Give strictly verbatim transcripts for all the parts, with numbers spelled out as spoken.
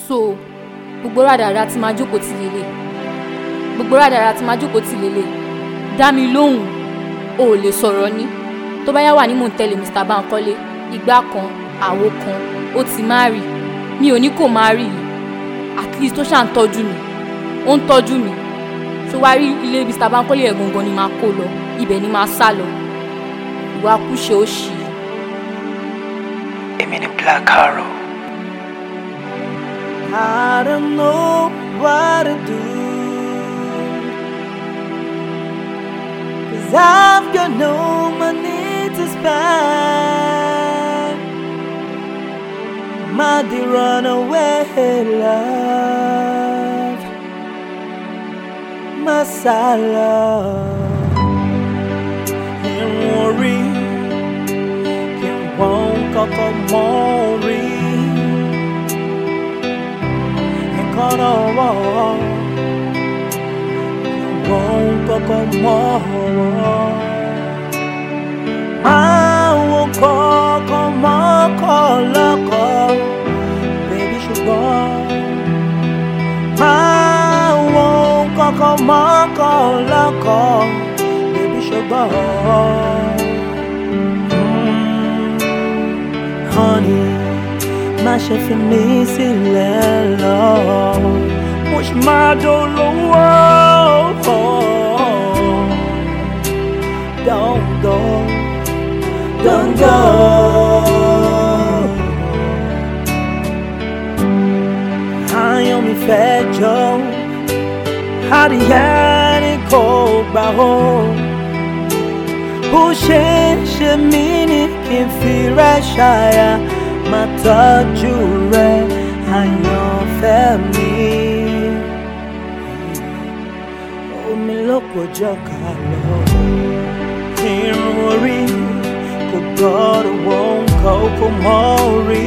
So gbogbo rádàrá tí máa jókòó tì lélẹ̀ gbogbo rádàrá tí máa jókòó tì lélẹ̀ dá mi lóhùn o ò lè sọ̀rọ̀ ní tó bá yá wà ní mò ń tẹ̀lé Mr. Bankole ìgbà kan àwo kan ó ti máa rí mi ò ní kò máa rí yìí at least ó ṣà ń tọ́jú mi ó ń tọ́jú mi tó wá rí ilé Mr. Bankole ẹ̀ gangan ni máa kó lọ ibẹ̀ ni máa sá lọ ìwà kúṣe ó ṣì. èmi ni Black Arrow. I don't know what to do, 'cause I've got no money to spend. My dear runaway love, my sad love. In worry, can won't kọ́kọ́ mọ́ rí. Kọ́nà wọ́n wọ́n kọ́kọ́ mọ́ wọ́n. Máa wo kọ́kọ́ mọ́kọ́ lọ́kọ́, bébí ṣùgbọ́n. Máa wo kọ́kọ́ mọ́kọ́ lọ́kọ́, bébí ṣùgbọ́n. Honey, má ṣe fi mí sílẹ̀ lọ. Mo ṣì máa dolówó. Don't go, don't go. Àyàn mi fẹ́ jọ, adìyẹ ni kò gbà ó. Bó ṣe ń ṣe mí ni kí n fi rẹ̀ ṣàyà. Máa tọ́jú rẹ àyànfẹ́ mi. Omi ló pọ̀jọ́ ká lọ. Irun orí kò gbọ́dọ̀ wọ́n kọ́ kó mọ́ orí.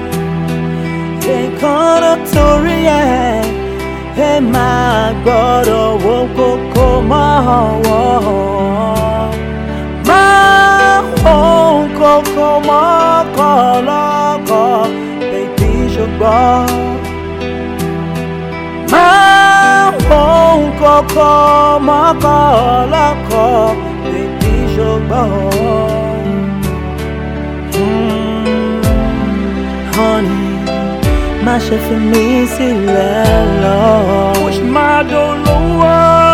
Èkánná torí ẹ̀ ẹ máa gbọ́dọ̀ wọ́n kó kó mọ́ wọ́n. Máa wọ́n kó kó mọ́ kọ́ lọ́kọ́, baby ṣùgbọ́n. Máa wọ́n kó kó mọ́ kọ́ lọ́kọ́, baby ṣùgbọ́n. Mm, honey, má ṣe fi mí sílẹ̀ lọ. Mo ṣì máa dolówó.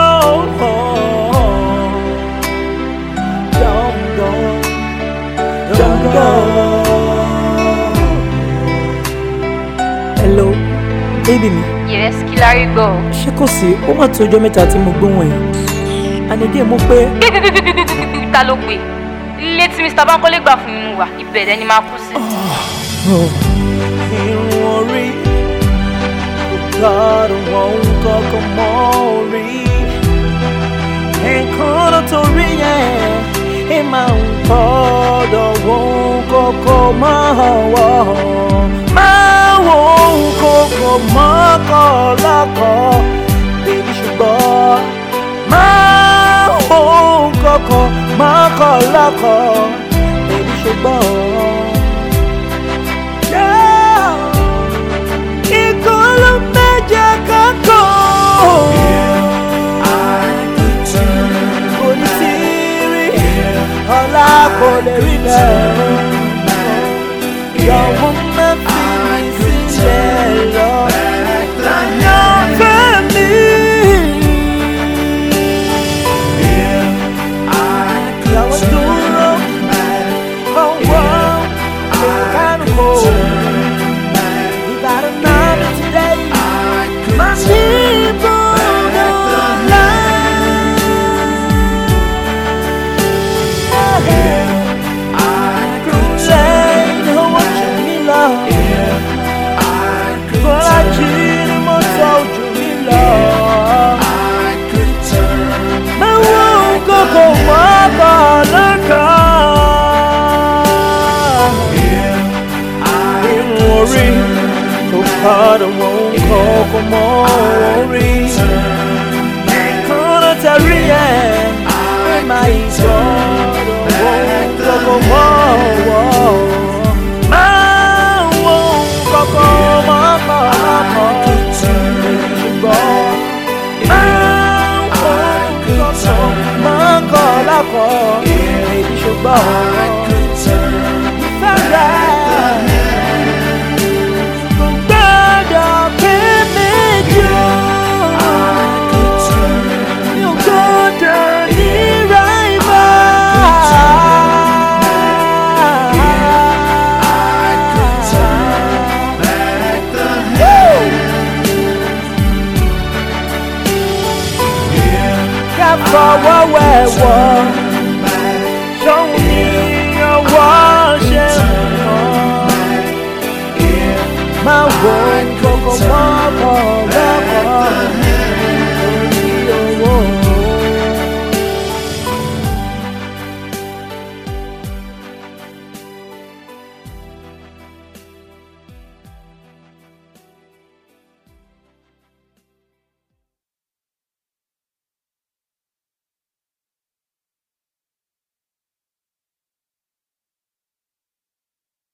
Don't go, don't go. Hello, baby mi. Yes, kí la rí gbọ́. Ṣé kò sí? Ó mà tó ọjọ́ mẹ́ta tí mo gbóhùn ẹ̀. Ànídé mo pé. Ta ló pè? Ilé tí Mr. Bankole gbà fún mi wà, ibẹ̀ dẹ̀ ni máa kú sí. Irun orí kò gbọ́dọ̀ wọ́n kọ́kọ́ mọ́ orí. Èkánná torí yẹn ẹ máa ń gbọ́dọ̀ wọ́n kọ́kọ́ mọ́ wọ́n. Máa wọ́n kọ́kọ́ mọ́kọ́ lọ́kọ́, bébí ṣùgbọ́n. Máa wọ́n kọ́kọ́ mọ́kọ́ lọ́kọ́, bébí ṣùgbọ́n. Kò lè rí bẹ́ẹ̀. Yọ̀wọ́ máa fi mí sílẹ̀ lọ. Àyànfẹ́ mi. Yọ̀wọ́ dúró. Ọwọ́ ìkànnì kò. Ìbàdàn náà mi ti dé. Máa ní ibùdó ńlá. I don't want to more. Èkánná torí ẹ̀ ẹ máa gbọ́dọ̀ wọ́n kọ́kọ́ mọ́. Máa wọ́n kọ́kọ́ mọ́ kọ́. bọ̀. Ìfẹ́ rẹ̀ kò gbọ́dọ̀ pé mi jù. Mi ò gbọ́dọ̀ ní ráìmọ́. Ká fọwọ́ wẹ̀wọ̀, ṣóun ní ọwọ́ ṣe mọ́. Má wo kókó mọ́ bọ̀.